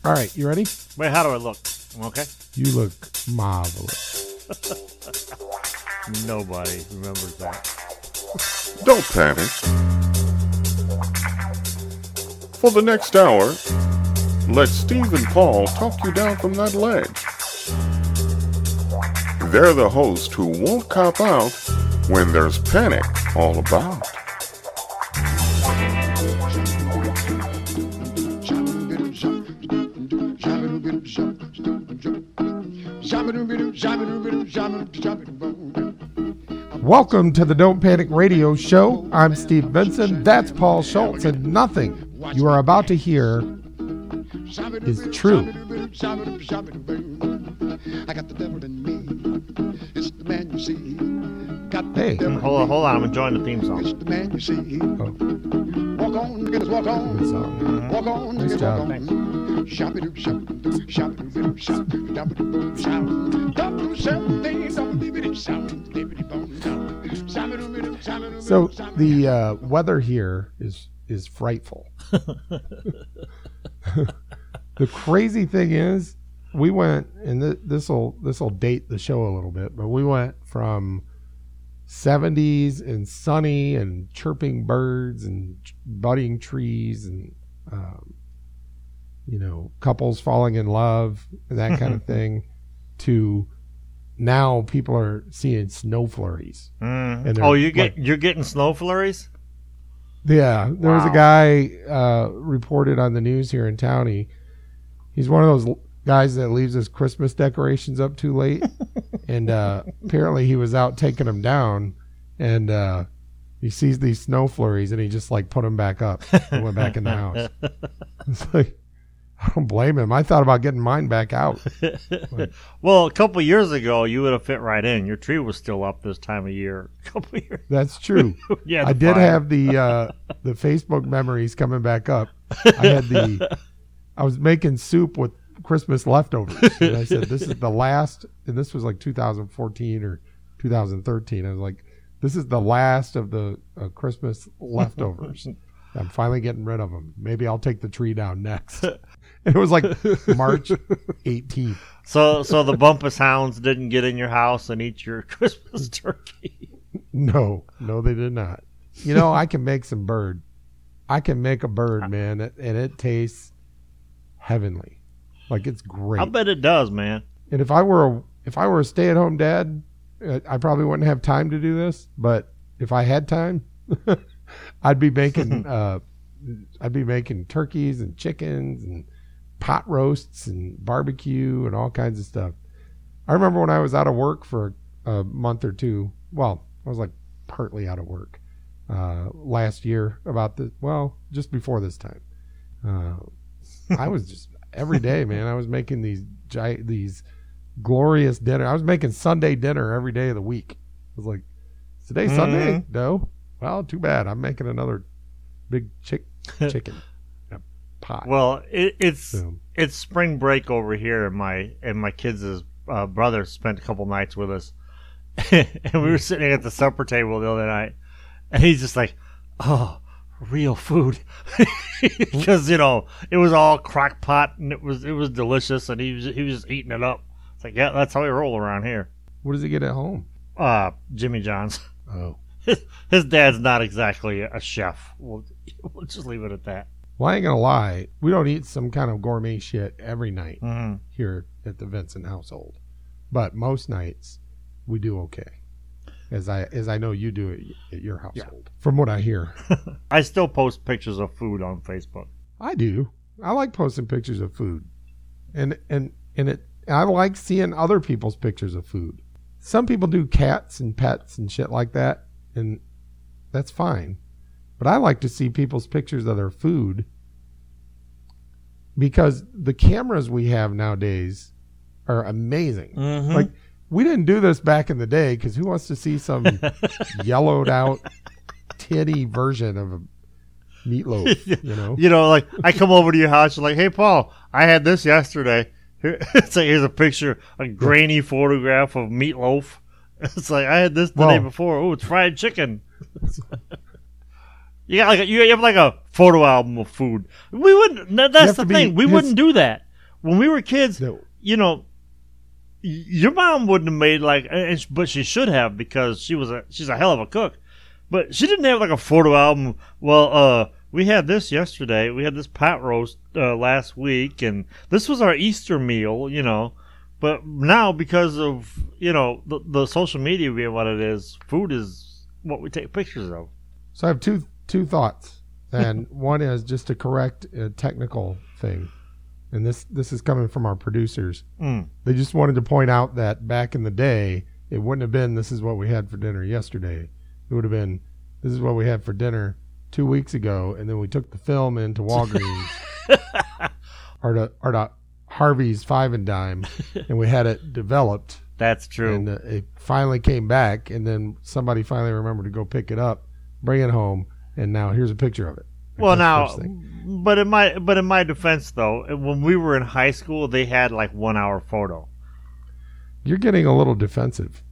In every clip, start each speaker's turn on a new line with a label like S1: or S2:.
S1: All right, you ready?
S2: Wait, how do I look? I'm okay?
S1: You look marvelous.
S2: Nobody remembers that.
S3: Don't panic. For the next hour, let Steve and Paul talk you down from that ledge. They're the host who won't cop out when there's panic all about.
S1: Welcome to the Don't Panic Radio Show. I'm Steve Benson. That's Paul Schultz, and nothing you are about to hear is true. Hey,
S2: Hold on. I'm enjoying the theme song.
S1: Walk on, good song.
S2: Walk on,
S1: Nice job. So the weather here is frightful. The crazy thing is, we went, and this will date the show a little bit, but we went from 70s and sunny and chirping birds and budding trees and couples falling in love and that kind of thing, to now people are seeing snow flurries.
S2: And you're getting snow flurries?
S1: Yeah, there was a guy reported on the news here in town. He's one of those guys that leaves his Christmas decorations up too late, and apparently he was out taking them down, and he sees these snow flurries, and he just put them back up and went back in the house. It's like, I don't blame him. I thought about getting mine back out.
S2: Well, a couple years ago, you would have fit right in. Your tree was still up this time of year. A couple years.
S1: That's true.
S2: Yeah,
S1: I did have the Facebook memories coming back up. I was making soup with Christmas leftovers, and I said, this is the last, and this was 2014 or 2013. I was like, this is the last of the Christmas leftovers. I'm finally getting rid of them. Maybe I'll take the tree down next. And it was March 18th.
S2: So the Bumpus Hounds didn't get in your house and eat your Christmas turkey?
S1: No, they did not. I can make some bird. I can make a bird, man, and it tastes heavenly. It's great.
S2: I bet it does, man.
S1: And if I were a stay-at-home dad, I probably wouldn't have time to do this. But if I had time, I'd be making turkeys and chickens and pot roasts and barbecue and all kinds of stuff. I remember when I was out of work for a month or two. Well, I was partly out of work last year. Just before this time. I was just every day, man. I was making these glorious dinner. I was making Sunday dinner every day of the week. I was like, is today Sunday? No. Well, too bad. I'm making another big chicken in a pot.
S2: Well, it's spring break over here, and my kids' brother spent a couple nights with us, and we were sitting at the supper table the other night, and he's just like, "Oh, real food," because it was all crock pot and it was delicious, and he was just eating it up. It's like, yeah, that's how we roll around here.
S1: What does he get at home?
S2: Jimmy John's.
S1: Oh.
S2: His dad's not exactly a chef. We'll just leave it at that.
S1: Well, I ain't gonna lie. We don't eat some kind of gourmet shit every night here at the Vincent household, but most nights we do okay. As I know you do at your household, from what I hear.
S2: I still post pictures of food on Facebook.
S1: I do. I like posting pictures of food, and I like seeing other people's pictures of food. Some people do cats and pets and shit like that, and that's fine. But I like to see people's pictures of their food, because the cameras we have nowadays are amazing.
S2: Mm-hmm.
S1: We didn't do this back in the day, because who wants to see some yellowed out titty version of a meatloaf?
S2: I come over to your house, you're like, hey, Paul, I had this yesterday. Here's a picture, a grainy photograph of meatloaf. It's like, I had this the day before. Oh, it's fried chicken. You have like a photo album of food. We wouldn't. That's the thing. We wouldn't do that. when we were kids,
S1: No.
S2: Your mom wouldn't have made but she should have because she's a hell of a cook. But she didn't have like a photo album. Well, we had this yesterday. We had this pot roast last week, and this was our Easter meal. But now because of the social media being what it is, food is what we take pictures of.
S1: So I have two thoughts, and one is just to correct a technical thing. And this is coming from our producers. They just wanted to point out that back in the day, it wouldn't have been this is what we had for dinner yesterday. It would have been this is what we had for dinner 2 weeks ago, and then we took the film into Walgreens or to Harvey's Five and Dime, and we had it developed.
S2: That's true.
S1: And it finally came back, and then somebody finally remembered to go pick it up, bring it home, and now here's a picture of it.
S2: Well, now, but in my defense, though, when we were in high school, they had like 1 hour photo.
S1: You're getting a little defensive.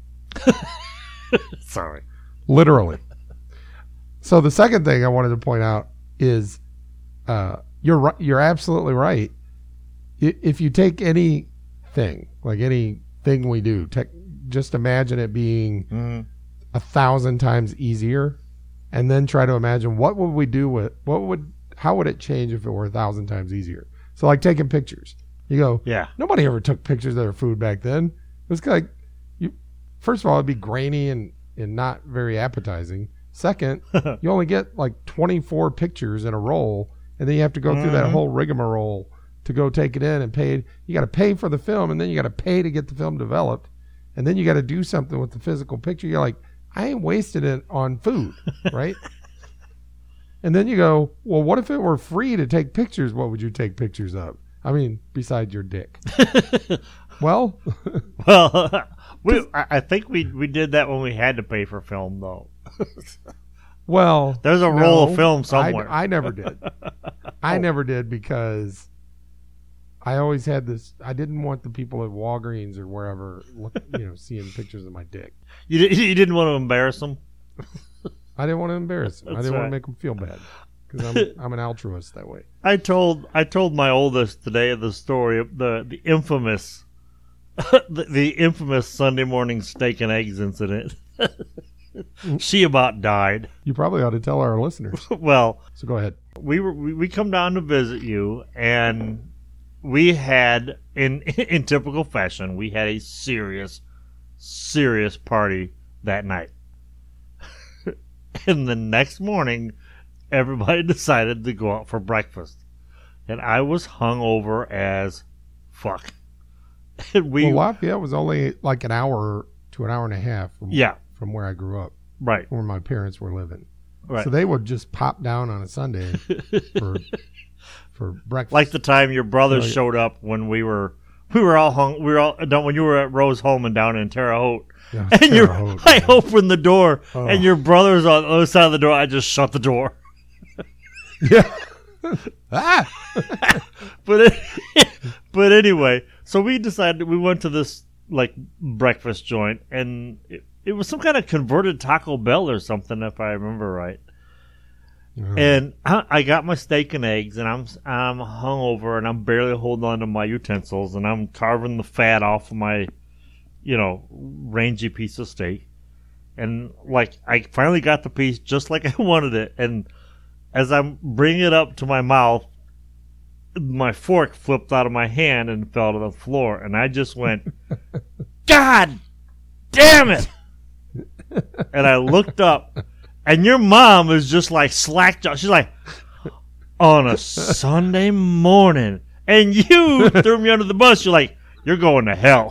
S2: Sorry.
S1: Literally. So the second thing I wanted to point out is you're absolutely right. If you take anything, like anything we do, just imagine it being 1,000 times easier. And then try to imagine what would we do how would it change if it were 1,000 times easier? So like taking pictures. You go,
S2: yeah.
S1: Nobody ever took pictures of their food back then. It was like, first of all, it'd be grainy and not very appetizing. Second, you only get like 24 pictures in a roll, and then you have to go through that whole rigmarole to go take it in and pay. You got to pay for the film, and then you got to pay to get the film developed, and then you got to do something with the physical picture. You're like, I ain't wasted it on food, right? And then you go, well, what if it were free to take pictures? What would you take pictures of? I mean, besides your dick. Well,
S2: I think we did that when we had to pay for film, though.
S1: Well,
S2: there's a roll of film somewhere.
S1: I never did. I never did because I always had this. I didn't want the people at Walgreens or wherever, seeing pictures of my dick.
S2: You didn't want to embarrass them?
S1: I didn't want to embarrass them. I didn't want to make them feel bad because I'm an altruist that way.
S2: I told my oldest today the story of the infamous the infamous Sunday morning steak and eggs incident. She about died.
S1: You probably ought to tell our listeners.
S2: Well,
S1: so go ahead.
S2: We come down to visit you, and we had in typical fashion, we had a serious party that night. And the next morning, everybody decided to go out for breakfast. And I was hungover as fuck. And
S1: Lafayette was only like an hour to an hour and a half from where I grew up.
S2: Right.
S1: Where my parents were living.
S2: Right.
S1: So they would just pop down on a Sunday for breakfast.
S2: Like the time your brothers showed up when we were all when you were at Rose Holman down in Terre Haute.
S1: Yeah,
S2: and I opened the door, and your brother's on the other side of the door. I just shut the door.
S1: Yeah.
S2: But anyway, so we decided we went to this like breakfast joint, and it was some kind of converted Taco Bell or something, if I remember right. And I got my steak and eggs, and I'm hungover, and I'm barely holding on to my utensils, and I'm carving the fat off of my, rangy piece of steak. And like I finally got the piece just like I wanted it, and as I'm bringing it up to my mouth, my fork flipped out of my hand and fell to the floor, and I just went, God damn it! And I looked up, and your mom is just like slackjawed. She's like, on a Sunday morning, and you threw me under the bus. You're like, you're going to hell.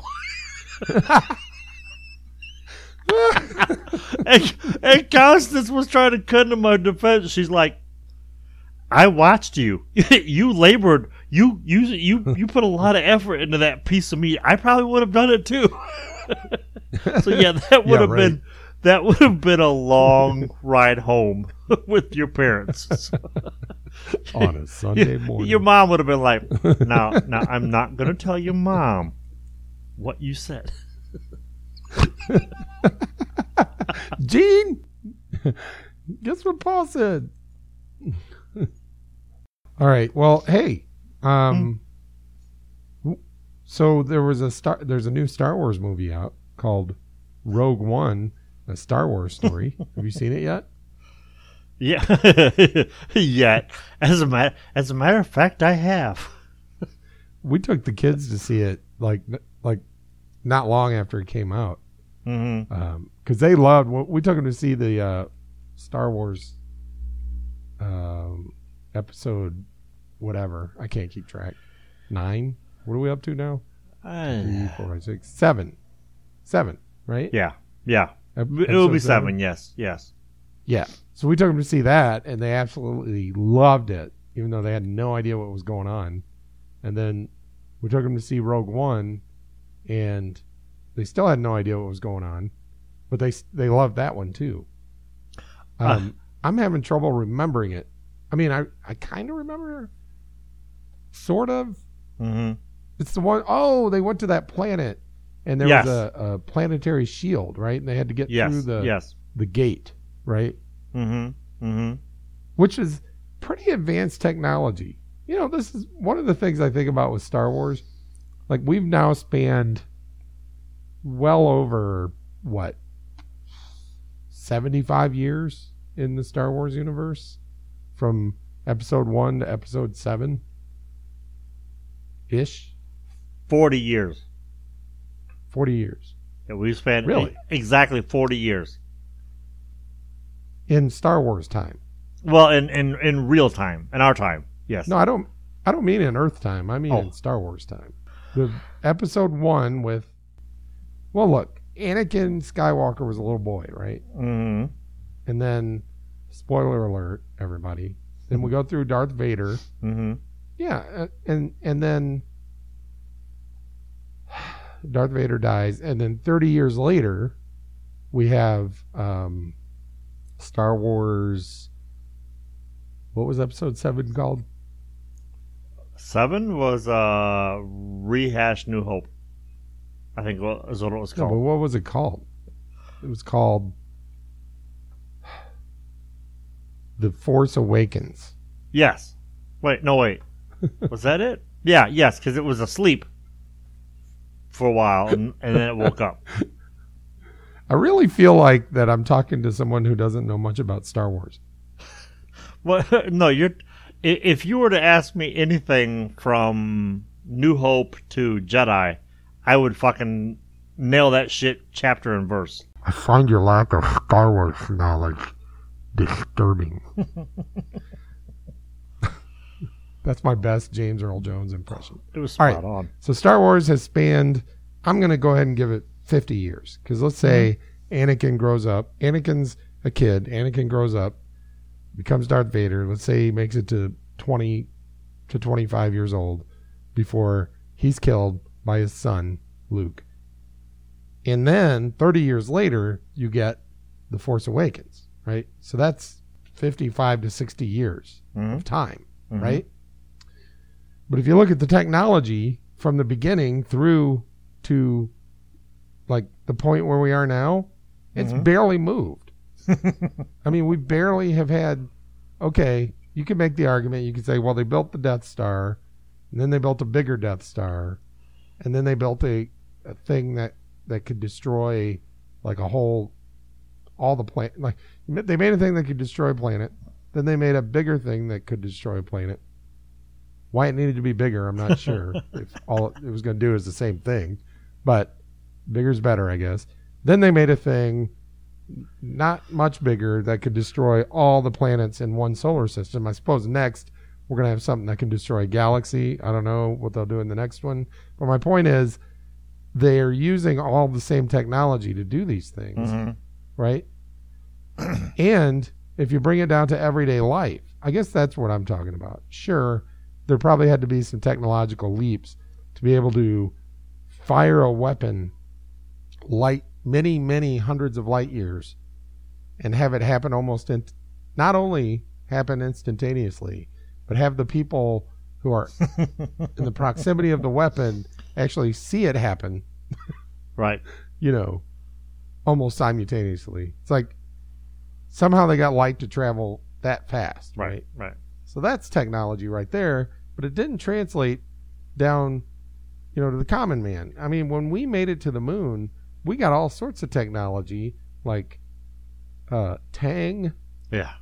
S2: and Constance was trying to cut into my defense. She's like, I watched you. You labored. You put a lot of effort into that piece of meat. I probably would have done it too. So yeah, that would have been a long ride home with your parents.
S1: On a Sunday morning.
S2: Your mom would have been like, now I'm not going to tell your mom what you said.
S1: Gene, guess what Paul said? All right. Well, hey, So there's a new Star Wars movie out called Rogue One, a Star Wars story. Have you seen it yet?
S2: Yeah. Yet. As a matter of fact, I have.
S1: We took the kids to see it like not long after it came out.
S2: Mm-hmm.
S1: Because they loved. We took them to see the Star Wars episode, whatever. I can't keep track. 9. What are we up to now? 3, 4, 5, 6, 7. 7, right?
S2: Yeah. Yeah. It will
S1: Episode
S2: be 7. Yes.
S1: Yeah. So we took them to see that, and they absolutely loved it, even though they had no idea what was going on. And then we took them to see Rogue One, and they still had no idea what was going on, but they loved that one too. I'm having trouble remembering it. I mean, I kind of remember, sort of.
S2: Mm-hmm.
S1: It's the one, they went to that planet, and there was a planetary shield, right? And they had to get through the gate, right?
S2: Mm-hmm. Mm-hmm.
S1: Which is pretty advanced technology. You know, this is one of the things I think about with Star Wars. Like, we've now spanned well over, 75 years in the Star Wars universe? From episode 1 to episode 7? Ish?
S2: 40 years.
S1: 40 years.
S2: Yeah, we've spent
S1: really?
S2: Exactly 40 years.
S1: In Star Wars time.
S2: Well, in real time. In our time. Yes.
S1: No, I don't mean in Earth time. I mean in Star Wars time. The episode 1 with, well, look, Anakin Skywalker was a little boy, right?
S2: Mm-hmm.
S1: And then, spoiler alert, everybody. Then we go through Darth Vader.
S2: Mm-hmm.
S1: Yeah, and then Darth Vader dies, and then 30 years later, we have Star Wars. What was episode 7 called?
S2: 7 was Rehash New Hope. I think is what it was called.
S1: No, but what was it called? It was called The Force Awakens.
S2: Yes. Wait. Was that it? Yeah, yes, because it was asleep for a while, and then it woke up.
S1: I really feel like that I'm talking to someone who doesn't know much about Star Wars.
S2: Well, no, if you were to ask me anything from New Hope to Jedi, I would fucking nail that shit chapter and verse.
S1: I find your lack of Star Wars knowledge disturbing. That's my best James Earl Jones impression.
S2: It was spot on.
S1: So Star Wars has spanned, I'm going to go ahead and give it 50 years. Because let's say Anakin grows up. Anakin's a kid. Anakin grows up, becomes Darth Vader. Let's say he makes it to 20 to 25 years old before he's killed by his son, Luke. And then 30 years later, you get The Force Awakens, right? So that's 55 to 60 years of time, right? But if you look at the technology from the beginning through to like the point where we are now, it's barely moved. I mean, we barely have had, okay, you can make the argument, you could say, well, they built the Death Star, and then they built a bigger Death Star, and then they built a thing that could destroy like all the planet. Like, they made a thing that could destroy a planet, then they made a bigger thing that could destroy a planet. Why it needed to be bigger, I'm not sure. If all it was going to do is the same thing, but bigger's better, I guess. Then they made a thing not much bigger that could destroy all the planets in one solar system. I suppose next we're going to have something that can destroy a galaxy. I don't know what they'll do in the next one. But my point is they're using all the same technology to do these things, right? And if you bring it down to everyday life, I guess that's what I'm talking about. Sure, there probably had to be some technological leaps to be able to fire a weapon many, many hundreds of light years and have it happen not only happen instantaneously, but have the people who are in the proximity of the weapon actually see it happen.
S2: Right.
S1: You know, almost simultaneously. It's like somehow they got light to travel that fast. Right.
S2: Right.
S1: So that's technology right there, but it didn't translate down to the common man. I mean, when we made it to the moon, we got all sorts of technology like Tang,
S2: Yeah.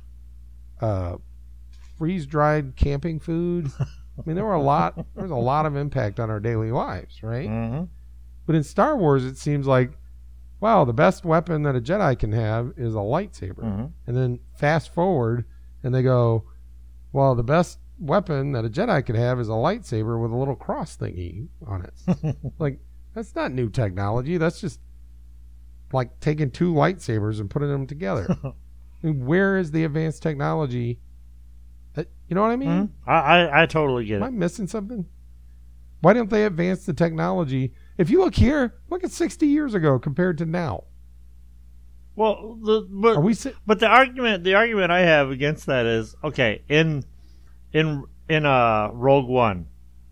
S1: freeze-dried camping food. I mean, there was a lot of impact on our daily lives, right?
S2: Mm-hmm.
S1: But in Star Wars, it seems like, wow, the best weapon that a Jedi can have is a lightsaber.
S2: Mm-hmm.
S1: And then fast forward, and they go, well, the best weapon that a Jedi could have is a lightsaber with a little cross thingy on it. Like, that's not new technology. That's just like taking two lightsabers and putting them together. I mean, where is the advanced technology? You know what I mean?
S2: Mm-hmm. I totally get
S1: Am I
S2: it.
S1: missing something? Why don't they advance the technology? If you look here, look at 60 years ago compared to now.
S2: Well,
S1: Are we
S2: but the argument I have against that is, okay, in Rogue One,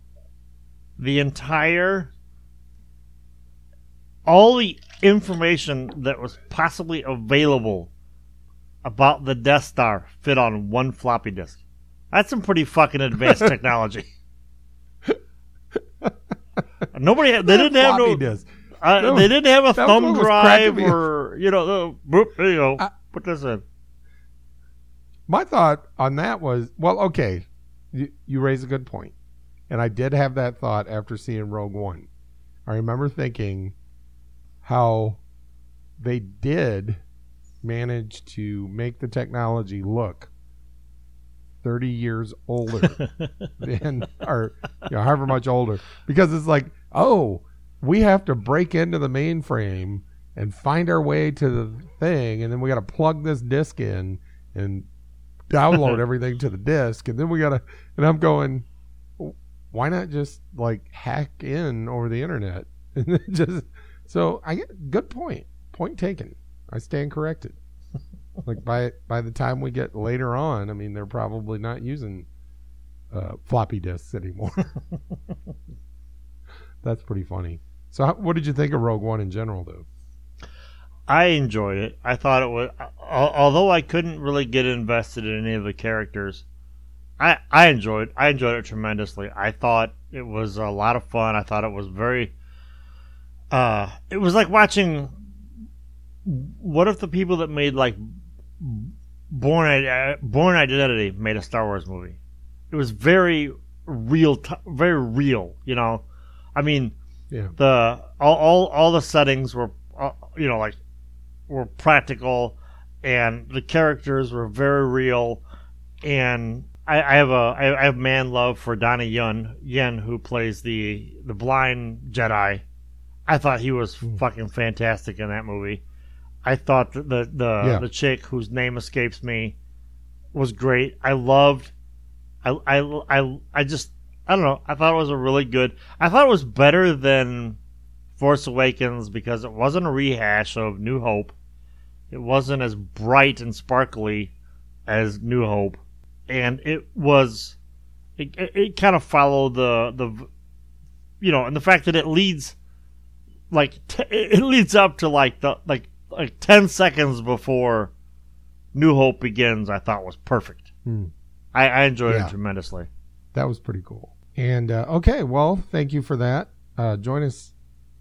S2: all the information that was possibly available about the Death Star fit on one floppy disk. That's some pretty fucking advanced technology. They didn't have
S1: floppy
S2: no.
S1: disk.
S2: They didn't have a
S1: that
S2: thumb
S1: one was
S2: drive
S1: cracking me
S2: or boop, there you go. Put this in.
S1: My thought on that was, well, okay, you raise a good point. And I did have that thought after seeing Rogue One. I remember thinking how they did manage to make the technology look 30 years older than, or however much older. Because it's like, oh, we have to break into the mainframe and find our way to the thing, and then we got to plug this disk in and download everything to the disk, and then we got to, and I'm going, why not just like hack in over the internet? And just, so I get, good point taken. I stand corrected. Like by the time we get later on, I mean, they're probably not using floppy disks anymore. That's pretty funny. So what did you think of Rogue One in general, though?
S2: I enjoyed it. I thought it was, although I couldn't really get invested in any of the characters, I enjoyed it tremendously. I thought it was a lot of fun. I thought it was very, it was like watching, what if the people that made like Born Identity made a Star Wars movie? It was very real, very real, I mean, yeah. All the settings were, were practical, and the characters were very real. And I have man love for Donnie Yen, who plays the blind Jedi. I thought he was fucking fantastic in that movie. I thought the chick whose name escapes me was great. I don't know. I thought it was a really good. I thought it was better than Force Awakens because it wasn't a rehash of New Hope. It wasn't as bright and sparkly as New Hope, and it kind of followed the and the fact that it leads it leads up to like 10 seconds before New Hope begins. I thought was perfect. I enjoyed it tremendously.
S1: That was pretty cool. And okay, well, thank you for that. Join us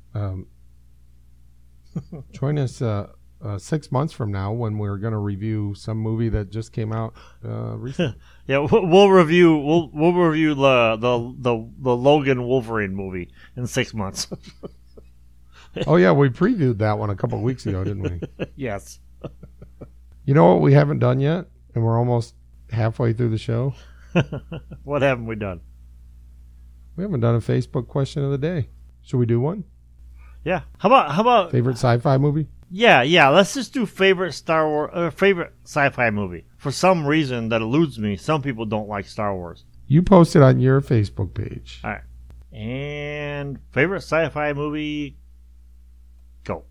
S1: 6 months from now when we're going to review some movie that just came out recently.
S2: Yeah, we'll review the Logan Wolverine movie in 6 months.
S1: Oh yeah, we previewed that one a couple of weeks ago, didn't we?
S2: Yes.
S1: You know what we haven't done yet, and we're almost halfway through the show?
S2: What haven't we done?
S1: We haven't done a Facebook question of the day. Should we do one?
S2: Yeah. How about
S1: favorite sci-fi movie?
S2: Yeah. Let's just do favorite Star Wars favorite sci-fi movie. For some reason that eludes me, some people don't like Star Wars.
S1: You posted on your Facebook page.
S2: All right. And favorite sci-fi movie. Go.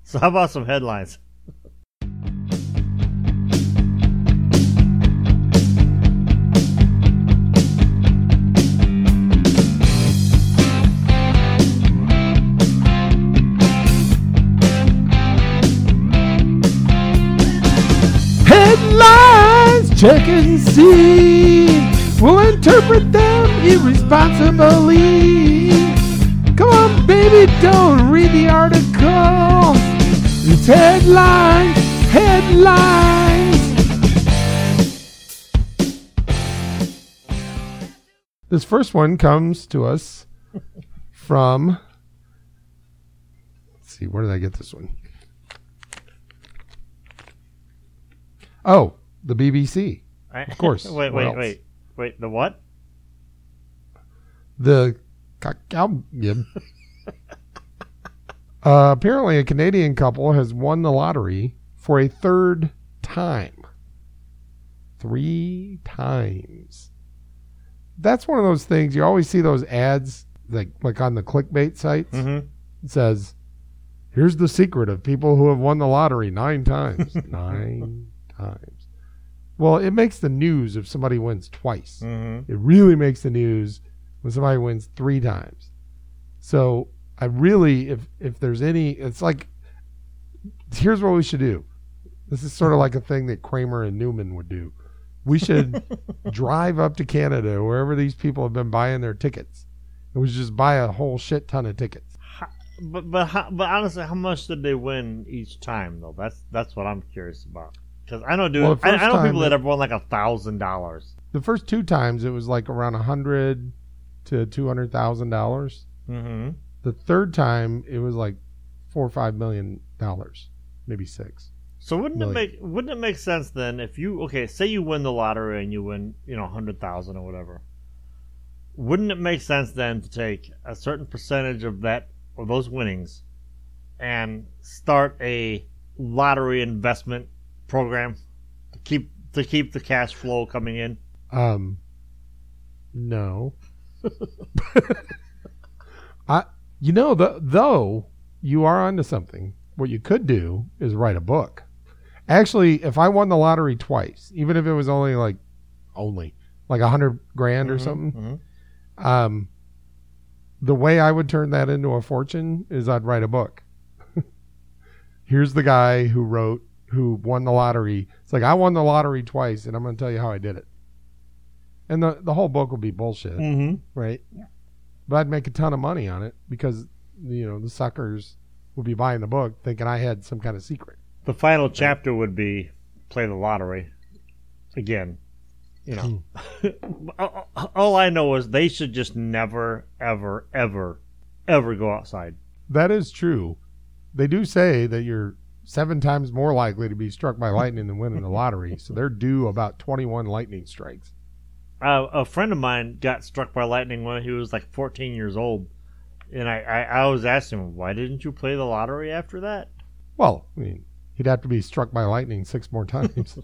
S2: So how about some headlines?
S1: Headlines, check and see. We'll interpret them irresponsibly. Come on, baby, don't read the article. It's headlines, headlines. This first one comes to us from, let's see, where did I get this one? Oh, the BBC. Of course.
S2: Wait, the what?
S1: The apparently a Canadian couple has won the lottery for a third time. 3 times. That's one of those things. You always see those ads like on the clickbait sites.
S2: Mm-hmm.
S1: It says, here's the secret of people who have won the lottery 9 times. 9 times. Well, it makes the news if somebody wins twice.
S2: Mm-hmm.
S1: It really makes the news when somebody wins 3 times. So I really, if there's any, it's like, here's what we should do. This is sort of like a thing that Kramer and Newman would do. We should drive up to Canada, wherever these people have been buying their tickets, and we should just buy a whole shit ton of tickets.
S2: But honestly, how much did they win each time though? That's what I'm curious about. Because I know, I know people that have won like $1,000.
S1: The first 2 times it was like around $100,000 to $200,000.
S2: Mm-hmm.
S1: The third time it was like $4 or $5 million, maybe 6.
S2: So wouldn't it make sense then if you say you win the lottery and you win 100,000 or whatever? Wouldn't it make sense then to take a certain percentage of that or those winnings and start a lottery investment program to keep the cash flow coming in?
S1: No. Though you are onto something. What you could do is write a book. Actually, if I won the lottery twice, even if it was only like $100,000 or something,
S2: mm-hmm.
S1: The way I would turn that into a fortune is I'd write a book. Here's the guy who won the lottery. It's like, I won the lottery twice, and I'm going to tell you how I did it. And the whole book will be bullshit,
S2: mm-hmm.
S1: right? But I'd make a ton of money on it because, the suckers would be buying the book thinking I had some kind of secret.
S2: The final chapter would be play the lottery again. All I know is they should just never, ever, ever, ever go outside.
S1: That is true. They do say that you're 7 times more likely to be struck by lightning than winning the lottery. So they're due about 21 lightning strikes.
S2: A friend of mine got struck by lightning when he was like 14 years old. And I was asking him, why didn't you play the lottery after that?
S1: Well, he'd have to be struck by lightning 6 more times.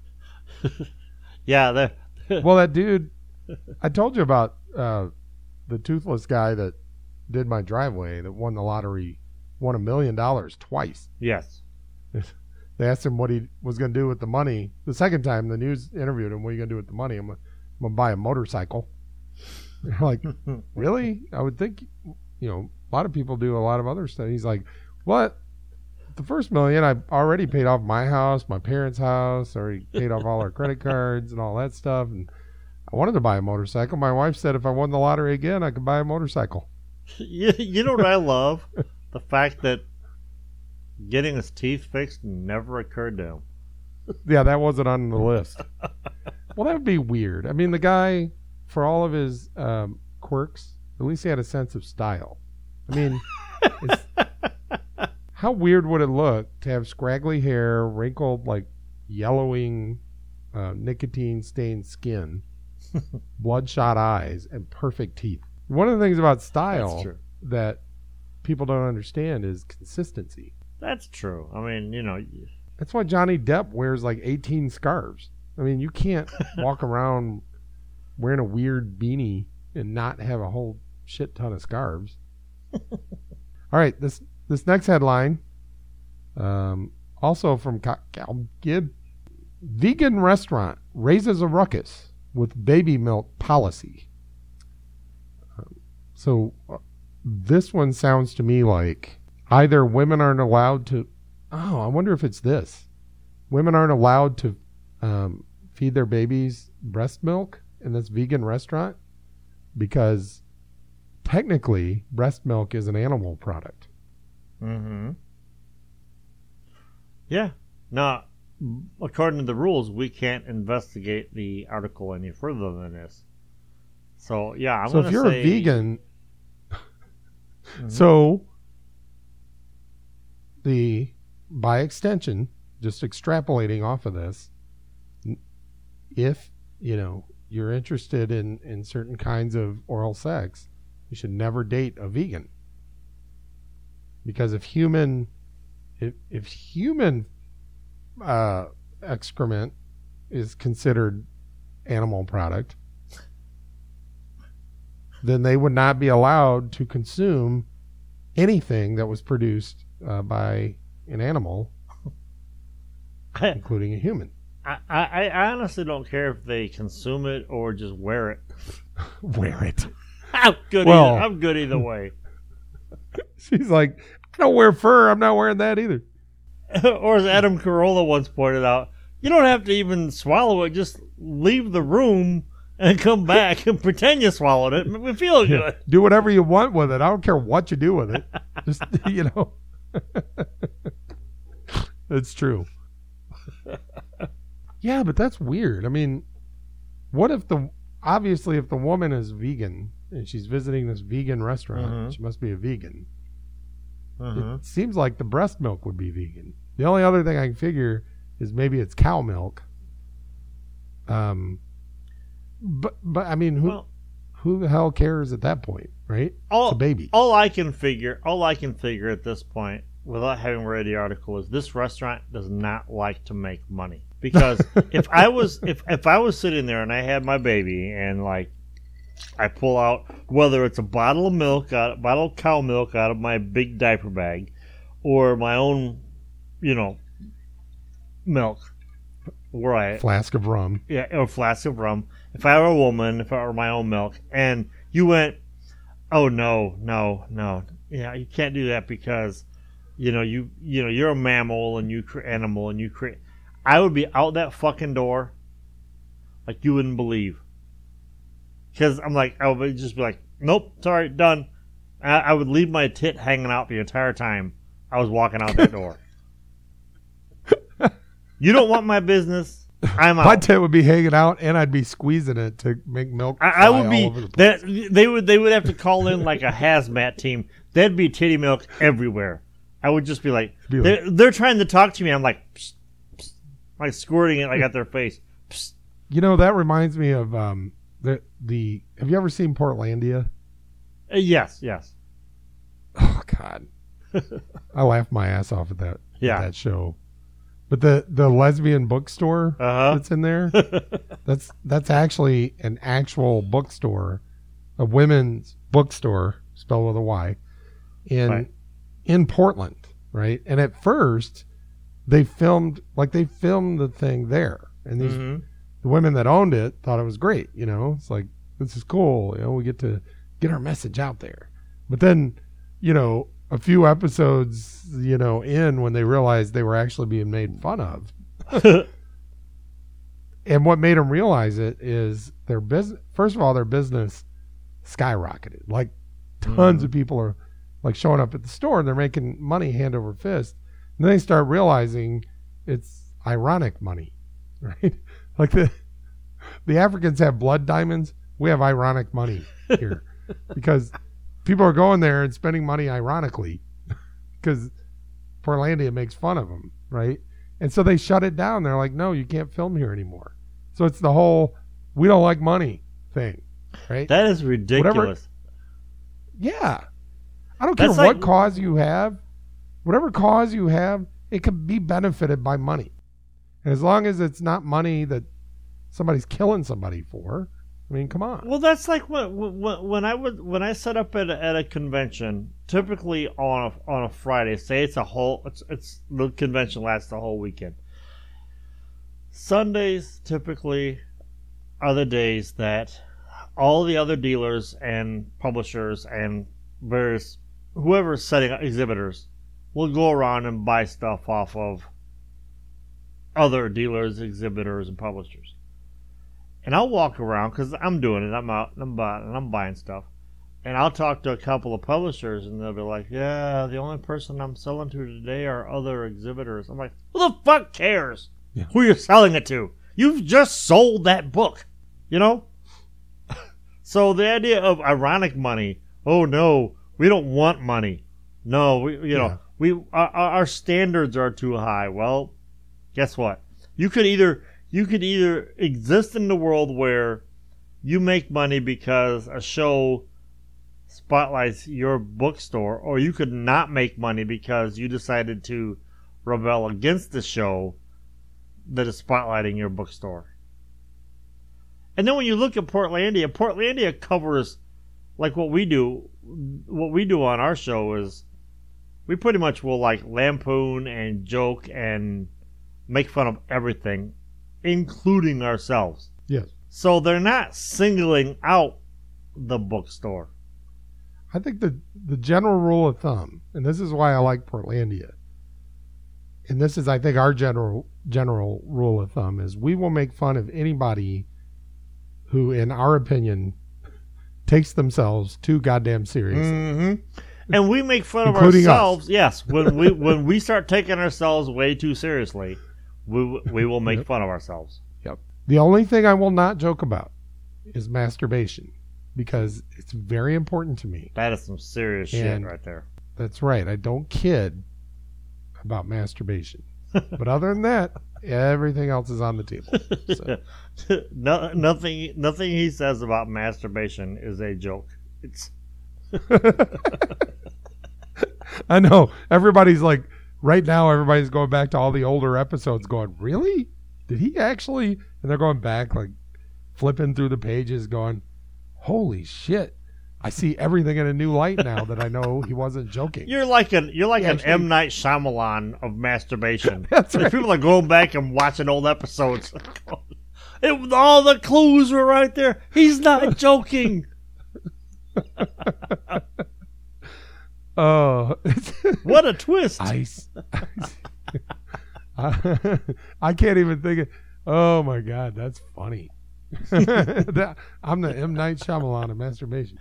S2: Yeah.
S1: Well, that dude, I told you about the toothless guy that did my driveway that won the lottery, won $1 million twice.
S2: Yes.
S1: They asked him what he was going to do with the money. The second time, the news interviewed him, what are you going to do with the money? I'm going to buy a motorcycle. They're like, really? I would think, a lot of people do a lot of other stuff. He's like, what? The first $1 million, I already paid off my house, my parents' house, already paid off all our credit cards and all that stuff. And I wanted to buy a motorcycle. My wife said if I won the lottery again, I could buy a motorcycle.
S2: You know what I love? The fact that getting his teeth fixed never occurred to him.
S1: Yeah, that wasn't on the list. Well, that would be weird. I mean, the guy, for all of his quirks, at least he had a sense of style. I mean, how weird would it look to have scraggly hair, wrinkled, like yellowing, nicotine-stained skin, bloodshot eyes, and perfect teeth? One of the things about style that people don't understand is consistency.
S2: That's true. I mean,
S1: That's why Johnny Depp wears like 18 scarves. I mean, you can't walk around wearing a weird beanie and not have a whole shit ton of scarves. All right, this next headline Also from Gib, vegan restaurant raises a ruckus with baby milk policy. So this one sounds to me like either women aren't allowed to. Oh, I wonder if it's this. Women aren't allowed to feed their babies breast milk in this vegan restaurant because technically breast milk is an animal product.
S2: Mm-hmm. Yeah. Now, according to the rules, we can't investigate the article any further than this. So, yeah, I'm going to say...
S1: So if you're a vegan... So, by extension, just extrapolating off of this, if, you're interested in certain kinds of oral sex, you should never date a vegan. Because if human excrement is considered animal product, then they would not be allowed to consume anything that was produced by an animal, including a human.
S2: I honestly don't care if they consume it or just wear it.
S1: Wear it.
S2: I'm good either way.
S1: She's like, I don't wear fur. I'm not wearing that either.
S2: Or as Adam Carolla once pointed out, you don't have to even swallow it. Just leave the room and come back and pretend you swallowed it. We feel good.
S1: Do whatever you want with it. I don't care what you do with it. Just, It's true. Yeah, but that's weird. I mean, what if obviously if the woman is vegan and she's visiting this vegan restaurant, she must be a vegan. It seems like the breast milk would be vegan. The only other thing I can figure is maybe it's cow milk. But I mean, who the hell cares at that point, right? It's a baby.
S2: All I can figure at this point, without having read the article, is this restaurant does not like to make money. Because if I was sitting there and I had my baby and like I pull out whether it's a bottle of cow milk out of my big diaper bag, or my own, milk,
S1: flask of rum.
S2: Yeah, or flask of rum. If I were a woman, if I were my own milk, and you went, oh no, yeah, you can't do that because, you're a mammal and you animal and you create. I would be out that fucking door, like you wouldn't believe. Because I'm like, I would just be like, nope, sorry, done. I would leave my tit hanging out the entire time I was walking out that door. You don't want my business. I'm out.
S1: My tit would be hanging out, and I'd be squeezing it to make milk.
S2: I would be all over the place. They would have to call in like a hazmat team. There'd be titty milk everywhere. I would just be like, they're trying to talk to me. I'm like, psst, psst, like squirting it like at their face. Psst.
S1: That reminds me of the. Have you ever seen Portlandia?
S2: Yes.
S1: Oh God, I laughed my ass off at that show. But the lesbian bookstore that's in there, that's actually an actual bookstore, a women's bookstore spelled with a Y, in Portland, right? And at first, they filmed the thing there, and the women that owned it thought it was great. It's like, this is cool. We get to get our message out there. But then, a few episodes, in, when they realized they were actually being made fun of. And what made them realize it is their business. First of all, their business skyrocketed. Like tons of people are like showing up at the store and they're making money hand over fist. And then they start realizing it's ironic money, right? Like the Africans have blood diamonds. We have ironic money here because people are going there and spending money ironically because Portlandia makes fun of them, right? And so they shut it down. They're like, no, you can't film here anymore. So it's the whole we don't like money thing, right?
S2: That is ridiculous.
S1: Yeah. I don't care what cause you have. Whatever cause you have, it can be benefited by money. And as long as it's not money that somebody's killing somebody for, I mean, come on.
S2: Well, that's like when I set up at a convention, typically on a Friday. Say it's the convention lasts the whole weekend. Sundays typically are the days that all the other dealers and publishers and various whoever's setting up exhibitors will go around and buy stuff off of other dealers, exhibitors, and publishers. And I'll walk around because I'm doing it. I'm out and I'm buying stuff. And I'll talk to a couple of publishers, and they'll be like, "Yeah, the only person I'm selling to today are other exhibitors." I'm like, "Who the fuck cares who you're selling it to? You've just sold that book, you know." So the idea of ironic money. Oh no, we don't want money. No, our standards are too high. Well, guess what? You could either exist in the world where you make money because a show spotlights your bookstore, or you could not make money because you decided to rebel against the show that is spotlighting your bookstore. And then when you look at Portlandia covers like what we do on our show is we pretty much will like lampoon and joke and make fun of everything, including ourselves.
S1: Yes.
S2: So they're not singling out the bookstore.
S1: I think the general rule of thumb, and this is why I like Portlandia, and this is, I think, our general rule of thumb, is we will make fun of anybody who, in our opinion, takes themselves too goddamn seriously.
S2: Mm-hmm. And we make fun of
S1: Including
S2: ourselves.
S1: us.
S2: Yes, when we start taking ourselves way too seriously, we will make fun of ourselves.
S1: Yep. The only thing I will not joke about is masturbation, because it's very important to me.
S2: That is some serious shit right there.
S1: That's right. I don't kid about masturbation. But other than that, everything else is on the table. So.
S2: Nothing he says about masturbation is a joke. It's
S1: I know. Everybody's like, right now, everybody's going back to all the older episodes going, really? Did he actually? And they're going back, like, flipping through the pages going, holy shit. I see everything in a new light now that I know he wasn't joking.
S2: You're like an M. Night Shyamalan of masturbation.
S1: That's right.
S2: People are going back and watching old episodes. All the clues were right there. He's not joking.
S1: Oh,
S2: what a twist!
S1: Ice. I can't even think of. Oh my god, that's funny. I'm the M. Night Shyamalan of masturbation.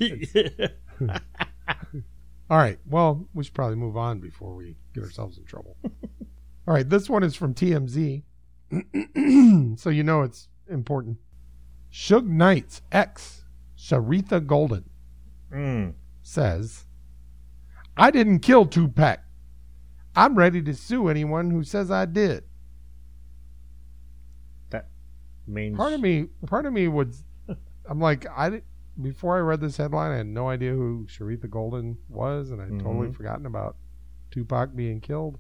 S1: All right. Well, we should probably move on before we get ourselves in trouble. All right. This one is from TMZ. So you know it's important. Suge Knight's ex, Sharitha Golden, says, I didn't kill Tupac. I'm ready to sue anyone who says I did.
S2: That means...
S1: Part of me would... I'm like, before I read this headline, I had no idea who Sharitha Golden was, and I'd totally forgotten about Tupac being killed,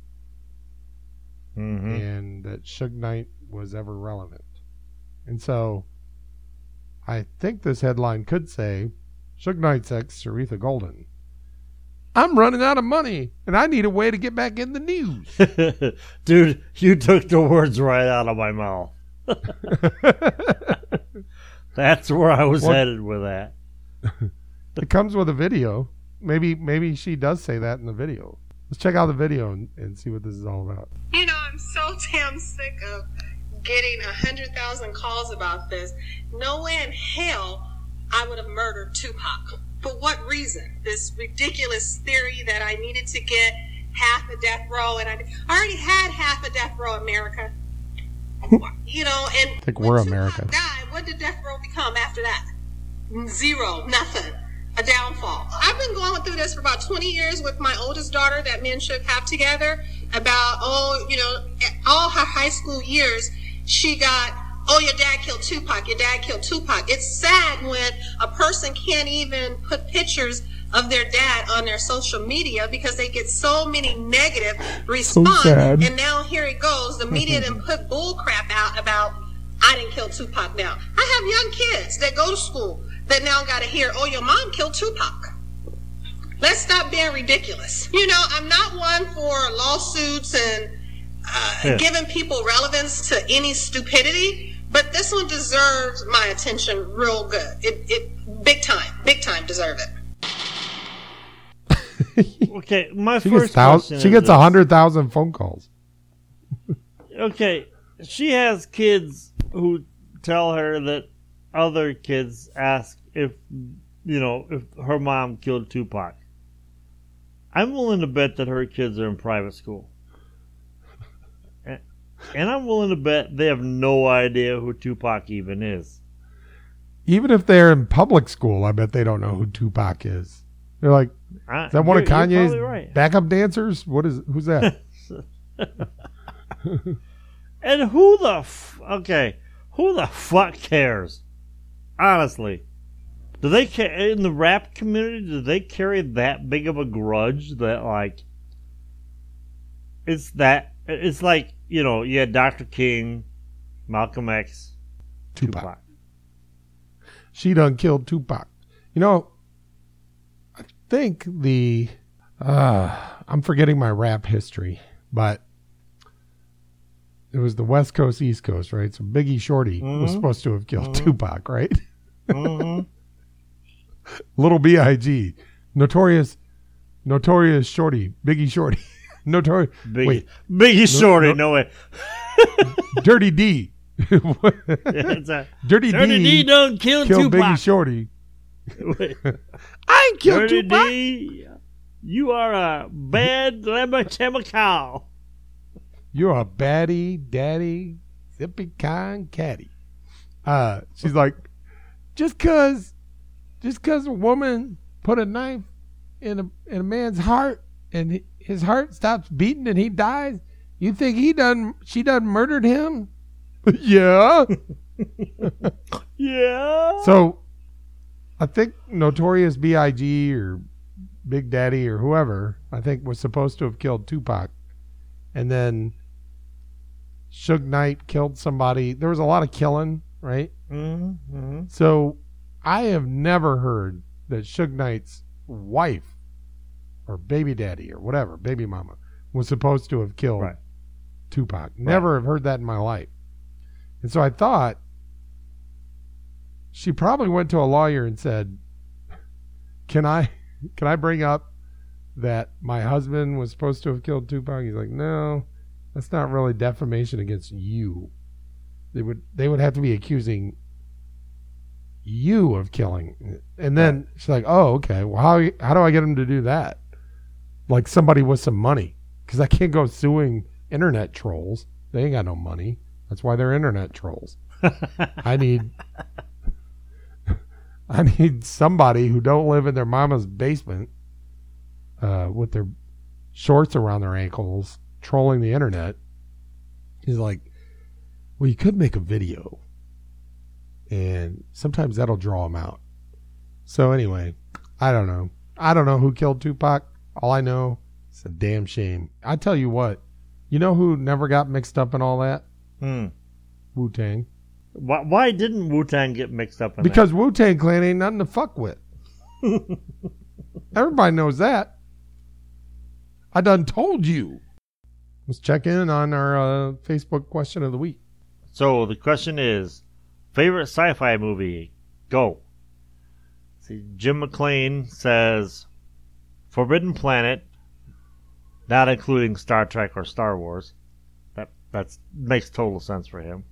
S1: and that Suge Knight was ever relevant. And so I think this headline could say, Suge Knight's ex, Sharitha Golden, I'm running out of money, and I need a way to get back in the news.
S2: Dude, you took the words right out of my mouth. That's where I was headed with that.
S1: It comes with a video. Maybe she does say that in the video. Let's check out the video and see what this is all about.
S4: You know, I'm so damn sick of getting 100,000 calls about this. No way in hell I would have murdered Tupac. For what reason? This ridiculous theory that I needed to get half a death row, and I already had half a death row America. You know, and
S1: I think we're America.
S4: Died, what did death row become after that? Zero, nothing, a downfall. I've been going through this for about 20 years with my oldest daughter that me and Suge have together. About all her high school years, she got, your dad killed Tupac, your dad killed Tupac. It's sad when a person can't even put pictures of their dad on their social media because they get so many negative response. So and now here it goes. The media done put bull crap out about I didn't kill Tupac now. I have young kids that go to school that now got to hear, oh, your mom killed Tupac. Let's stop being ridiculous. You know, I'm not one for lawsuits and giving people relevance to any stupidity, but this one deserves my attention real good. It big time deserve it.
S2: Okay, my
S1: She
S2: first
S1: gets
S2: question
S1: she
S2: is
S1: gets
S2: this.
S1: 100,000 phone calls.
S2: Okay, she has kids who tell her that other kids ask if her mom killed Tupac. I'm willing to bet that her kids are in private school. And I'm willing to bet they have no idea who Tupac even is.
S1: Even if they're in public school, I bet they don't know who Tupac is. They're like, is that one of
S2: You're
S1: Kanye's
S2: probably right.
S1: backup dancers? Who's that?
S2: And who the fuck cares? Honestly. Do they in the rap community, do they carry that big of a grudge that like it's like, you had Dr. King, Malcolm X, Tupac.
S1: She done killed Tupac. I think I'm forgetting my rap history, but it was the West Coast, East Coast, right? So Biggie Shorty was supposed to have killed Tupac, right? Little B.I.G. Notorious Shorty, Biggie Shorty.
S2: Biggie Shorty, no way.
S1: Dirty D. Dirty D
S2: don't kill
S1: killed
S2: Tupac.
S1: Biggie Shorty.
S2: Wait.
S1: I ain't killed
S2: Dirty
S1: Tupac.
S2: D, you are a bad chemical.
S1: You're a baddie, daddy, zippy con caddy. She's like, just cause a woman put a knife in a man's heart and his heart stops beating and he dies, you think she done murdered him? Yeah.
S2: Yeah.
S1: So I think Notorious B.I.G. or Big Daddy or whoever, I think, was supposed to have killed Tupac. And then Suge Knight killed somebody. There was a lot of killing, right?
S2: Mm-hmm.
S1: So I have never heard that Suge Knight's wife or baby daddy or whatever, baby mama, was supposed to have killed Tupac. Never have heard that in my life. And so I thought she probably went to a lawyer and said, can I bring up that my husband was supposed to have killed Tupac? He's like, no, that's not really defamation against you. They would have to be accusing you of killing. And then she's like, oh, okay. Well, how do I get him to do that? Like somebody with some money. Because I can't go suing internet trolls. They ain't got no money. That's why they're internet trolls. I need somebody who don't live in their mama's basement with their shorts around their ankles trolling the internet. He's like, well, you could make a video. And sometimes that'll draw them out. So anyway, I don't know. I don't know who killed Tupac. All I know, it's a damn shame. I tell you what, you know who never got mixed up in all that? Wu-Tang.
S2: Why didn't Wu-Tang get mixed up in
S1: Because Wu-Tang Clan ain't nothing to fuck with. Everybody knows that. I done told you. Let's check in on our Facebook question of the week.
S2: So the question is, favorite sci-fi movie? Go. See, Jim McLean says Forbidden Planet, not including Star Trek or Star Wars. That makes total sense for him.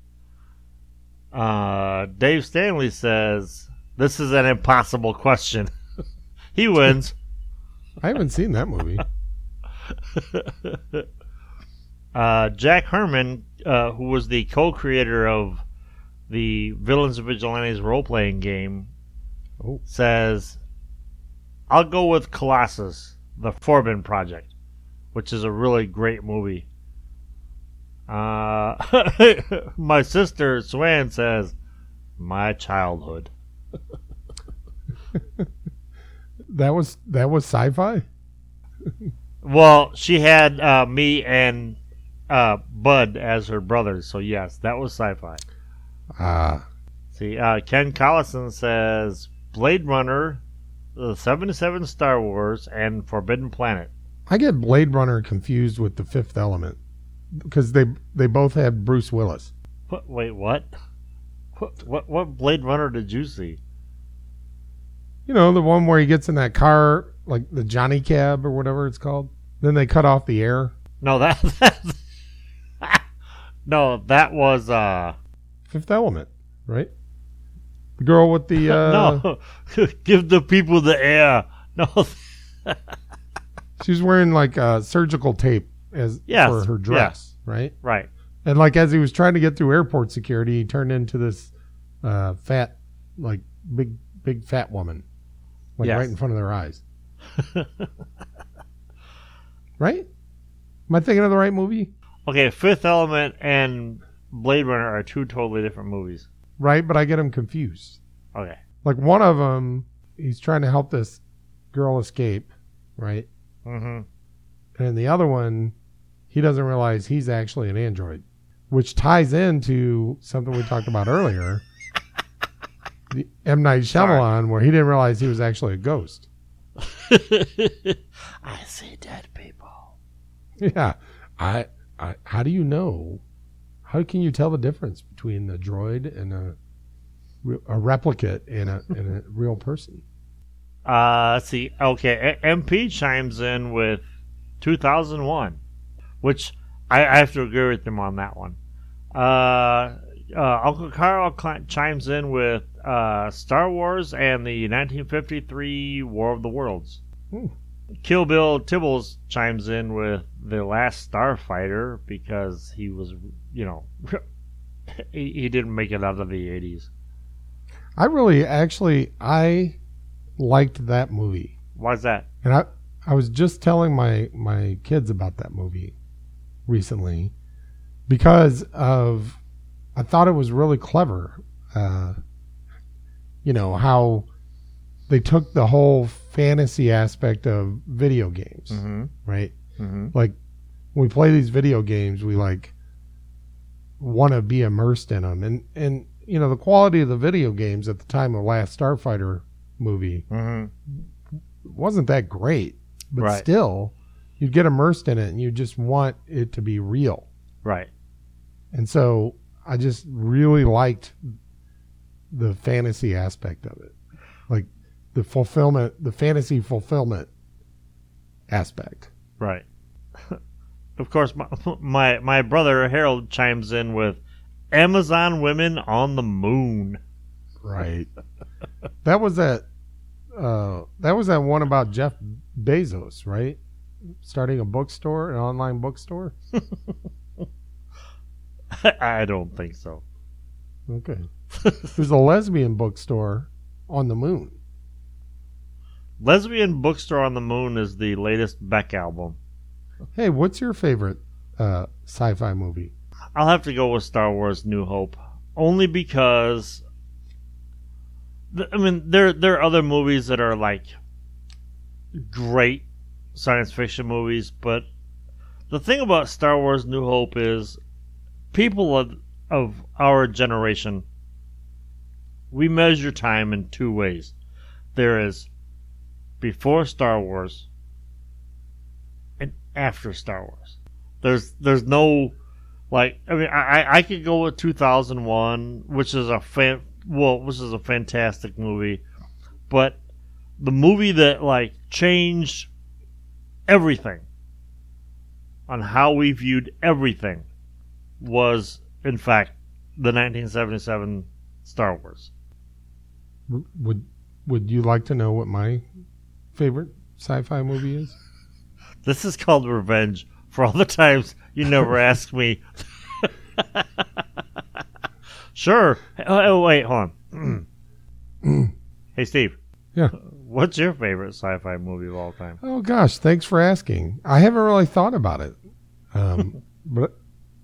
S2: Dave Stanley says this is an impossible question. He wins.
S1: I haven't seen that movie.
S2: Jack Herman, who was the co-creator of the Villains and Vigilantes role-playing game, says, I'll go with Colossus, the Forbin Project, which is a really great movie. My sister Swan says, my childhood.
S1: That was sci-fi?
S2: Well, she had me and Bud as her brothers, so yes, that was sci-fi. See, Ken Collison says Blade Runner, the 77 Star Wars, and Forbidden Planet.
S1: I get Blade Runner confused with The Fifth Element because they both had Bruce Willis.
S2: Wait, what? What Blade Runner did you see?
S1: You know, the one where he gets in that car, like the Johnny Cab or whatever it's called. Then they cut off the air.
S2: No, that was
S1: Fifth Element, right? The girl with the
S2: no, give the people the air. No,
S1: she's wearing like surgical tape for her dress, right?
S2: Right.
S1: And like as he was trying to get through airport security, he turned into this fat, like big fat woman, like right in front of their eyes. Right? Am I thinking of the right movie?
S2: Okay, Fifth Element and Blade Runner are two totally different movies.
S1: Right, but I get them confused.
S2: Okay.
S1: Like one of them, he's trying to help this girl escape, right?
S2: Mm-hmm.
S1: And in the other one, he doesn't realize he's actually an android, which ties into something we talked about earlier, the M. Night Shyamalan, where he didn't realize he was actually a ghost.
S2: I see dead people.
S1: Yeah. How do you know? How can you tell the difference between a droid and a replicate and a real person?
S2: Let's see. Okay, MP chimes in with 2001, which I have to agree with him on that one. Uncle Carl chimes in with Star Wars and the 1953 War of the Worlds. Kill Bill Tibbles chimes in with The Last Starfighter because he was, he didn't make it out of the 80s.
S1: I liked that movie.
S2: Why's that?
S1: And I was just telling my kids about that movie recently because I thought it was really clever. How they took the whole fantasy aspect of video games, right? Mm-hmm. Like when we play these video games, we like want to be immersed in them, and the quality of the video games at the time of Last Starfighter movie wasn't that great, but still, you'd get immersed in it, and you just want it to be real,
S2: right?
S1: And so I just really liked the fantasy aspect of it, like the fantasy fulfillment aspect.
S2: Right. Of course, my brother Harold chimes in with Amazon women on the moon.
S1: Right. That was that one about Jeff Bezos, right? Starting a bookstore, an online bookstore.
S2: I don't think so.
S1: Okay. There's a lesbian bookstore on the moon.
S2: Lesbian Bookstore on the Moon is the latest Beck album.
S1: Hey, what's your favorite sci-fi movie?
S2: I'll have to go with Star Wars New Hope. Only because there are other movies that are like great science fiction movies, but the thing about Star Wars New Hope is people of our generation, we measure time in two ways. There is before Star Wars and after Star Wars. There's no I could go with 2001, which is a fantastic movie, but the movie that changed everything on how we viewed everything was in fact the 1977 Star Wars.
S1: Would you like to know what my favorite sci-fi movie is?
S2: This is called revenge for all the times you never asked me. Sure. Oh, wait, hold on. Hey, Steve.
S1: Yeah.
S2: What's your favorite sci-fi movie of all time?
S1: Oh, gosh. Thanks for asking. I haven't really thought about it. But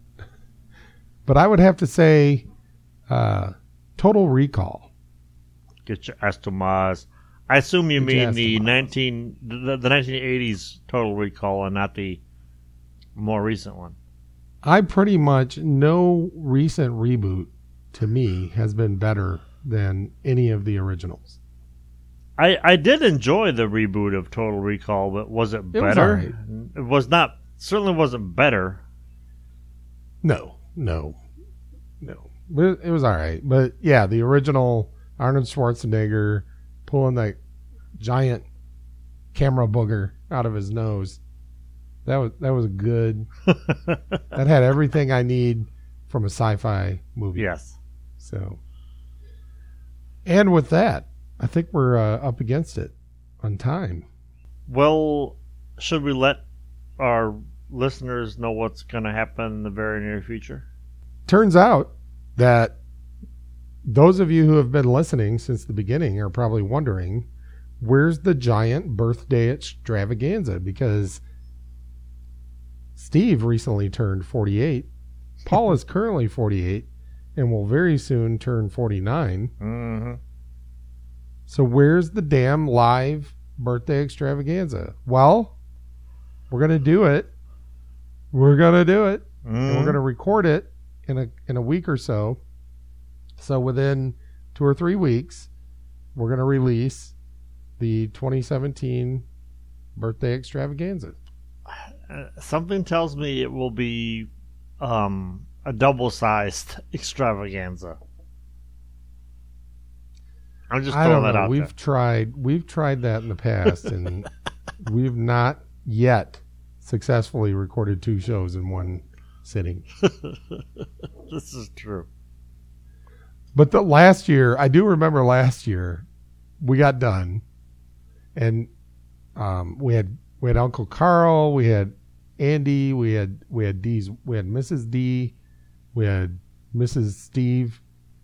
S1: I would have to say Total Recall.
S2: Get your ass to Mars. I assume you mean the 1980s Total Recall and not the more recent one.
S1: I pretty much no recent reboot to me, has been better than any of the originals.
S2: I did enjoy the reboot of Total Recall, but was it better?
S1: was all right.
S2: It was not. Certainly wasn't better.
S1: No. But it was all right. But yeah, the original Arnold Schwarzenegger pulling that giant camera booger out of his nose. That was good. That had everything I need from a sci-fi movie.
S2: Yes.
S1: So, and with that, I think we're up against it on time.
S2: Well, should we let our listeners know what's going to happen in the very near future?
S1: Turns out that those of you who have been listening since the beginning are probably wondering, where's the giant birthday extravaganza? Because Steve recently turned 48. Paul is currently 48 and will very soon turn 49.
S2: Mm-hmm.
S1: So where's the damn live birthday extravaganza? Well, we're going to do it. We're going to do it. And we're going to record it in a week or so. So within 2 or 3 weeks, we're going to release the 2017 birthday extravaganza.
S2: Something tells me it will be a double-sized extravaganza. I'm just throwing that out there.
S1: We've tried that in the past, and we've not yet successfully recorded 2 shows in one sitting.
S2: This is true.
S1: But last year, I do remember last year, we got done, and we had Uncle Carl, we had Andy, we had Mrs. D, we had Mrs. Steve,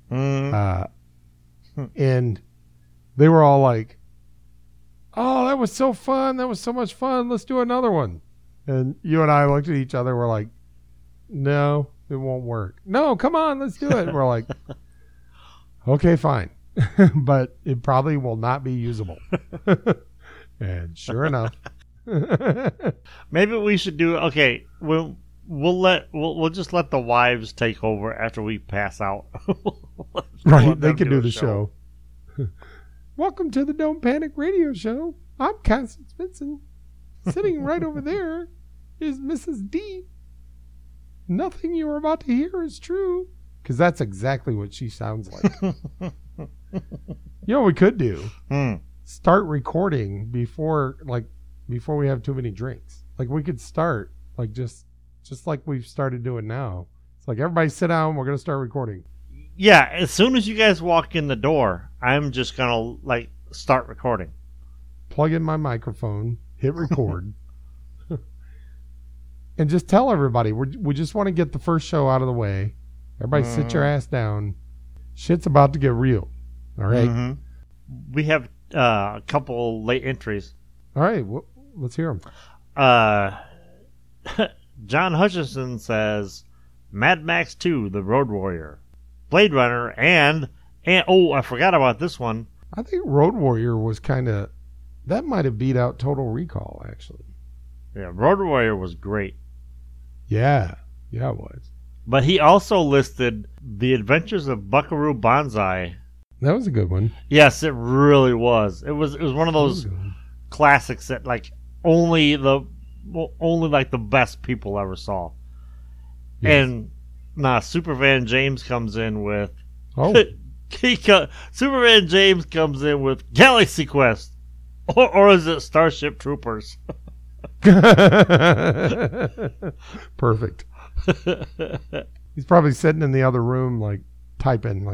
S1: and they were all like, "Oh, that was so fun! That was so much fun! Let's do another one." And you and I looked at each other. We're like, "No, it won't work. No, come on, let's do it." We're like, "Okay, fine," but it probably will not be usable. And sure enough.
S2: Maybe we should do. Okay, we'll just let the wives take over after we pass out.
S1: Right, they can do the show. Welcome to the Don't Panic Radio Show. I'm Constance Vinson. Sitting right over there is Mrs. D. Nothing you are about to hear is true. Because that's exactly what she sounds like. You know what we could do? Start recording before we have too many drinks. Like we could start like just like we've started doing now. It's like, everybody sit down, we're going to start recording.
S2: Yeah, as soon as you guys walk in the door, I'm just going to start recording.
S1: Plug in my microphone, hit record, and just tell everybody, we just want to get the first show out of the way. Everybody sit your ass down. Shit's about to get real. All right?
S2: Mm-hmm. We have a couple late entries.
S1: All right, let's hear them.
S2: John Hutchison says, Mad Max 2, The Road Warrior, Blade Runner, and oh, I forgot about this one.
S1: I think Road Warrior was that might have beat out Total Recall, actually.
S2: Yeah, Road Warrior was great.
S1: Yeah, it was.
S2: But he also listed The Adventures of Buckaroo Banzai.
S1: That was a good one.
S2: Yes, it really was. It was one of those classics that only the best people ever saw. Yes. And Superman James comes in with Superman James comes in with Galaxy Quest, or is it Starship Troopers?
S1: Perfect. He's probably sitting in the other room, typing,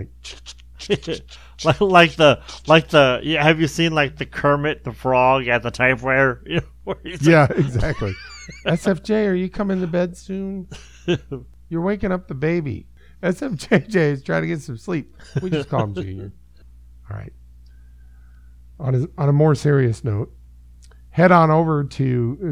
S2: have you seen the Kermit the Frog at the typewriter?
S1: Yeah, exactly. SFJ, are you coming to bed soon? You're waking up the baby. SFJJ is trying to get some sleep. We just call him Junior. All right. On a more serious note, head on over to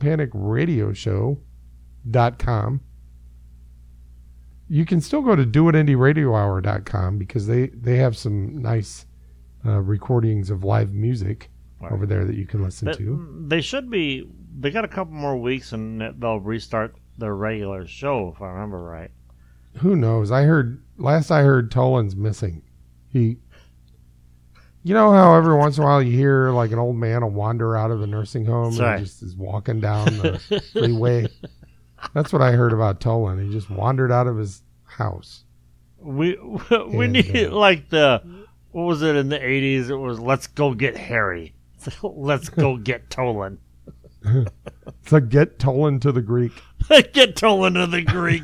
S1: don'tpanicradioshow.com. You can still go to doitindyradiohour.com because they have some nice recordings of live music over there that you can listen to.
S2: They should be. They got a couple more weeks and they'll restart their regular show, if I remember right.
S1: who knows? Last I heard, Tolan's missing. You know how every once in a while you hear like an old man will wander out of a nursing home and he just is walking down the freeway. That's what I heard about Tolan. He just wandered out of his house.
S2: We need like what was it in the 80s? It was Let's Go Get Harry. Let's go get Tolan.
S1: It's like get Tolan to the Greek.
S2: Get Tolan to the Greek.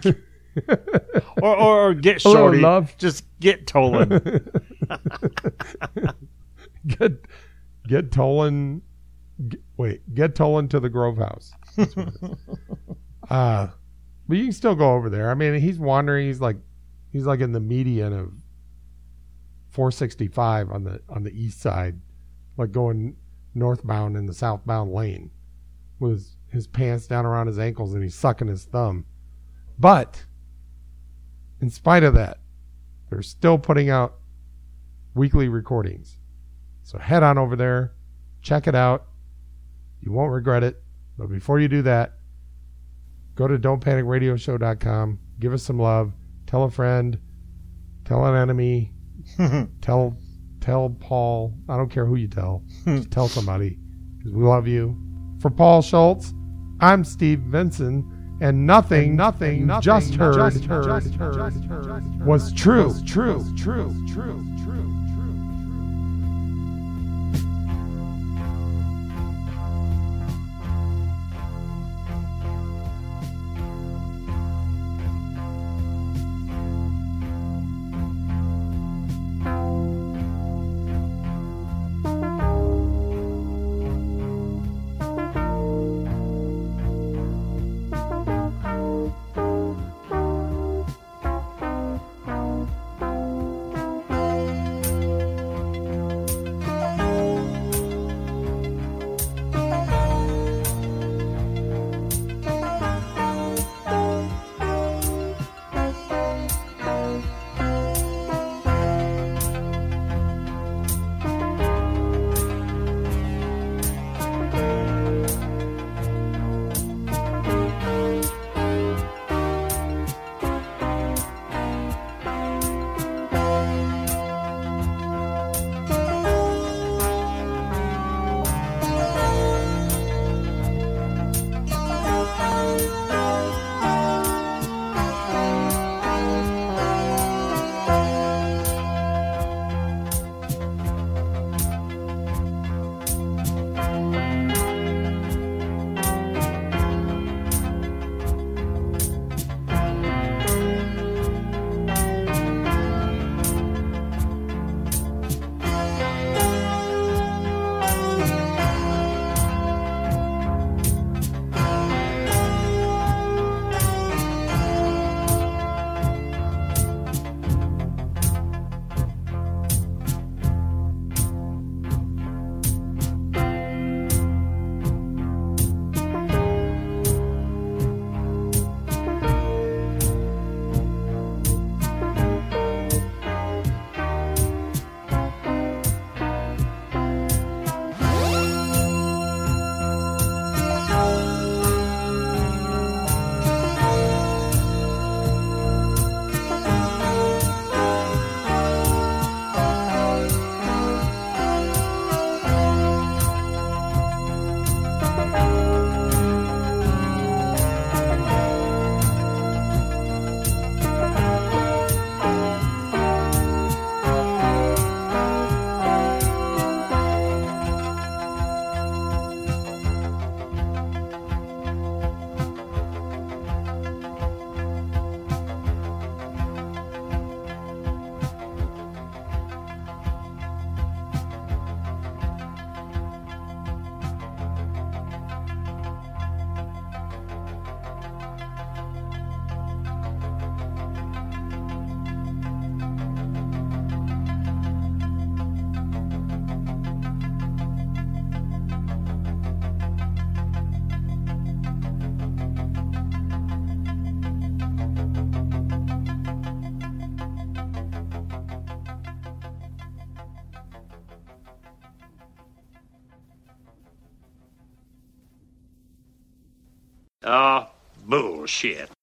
S2: or get Shorty.
S1: Hello, love.
S2: Just get Tolan.
S1: Get Tolan. Get Tolan to the Grove House. That's what it is. But you can still go over there. I mean, he's wandering. He's like in the median of 465 on the east side, like going northbound in the southbound lane, with his pants down around his ankles and he's sucking his thumb. But in spite of that, they're still putting out weekly recordings. So head on over there, check it out. You won't regret it. But before you do that, go to don'tpanicradioshow.com. Give us some love. Tell a friend. Tell an enemy. Tell Paul. I don't care who you tell. Just tell somebody, because we love you. For Paul Schultz, I'm Steve Vinson, and nothing you just heard was true.
S5: Ah, bullshit.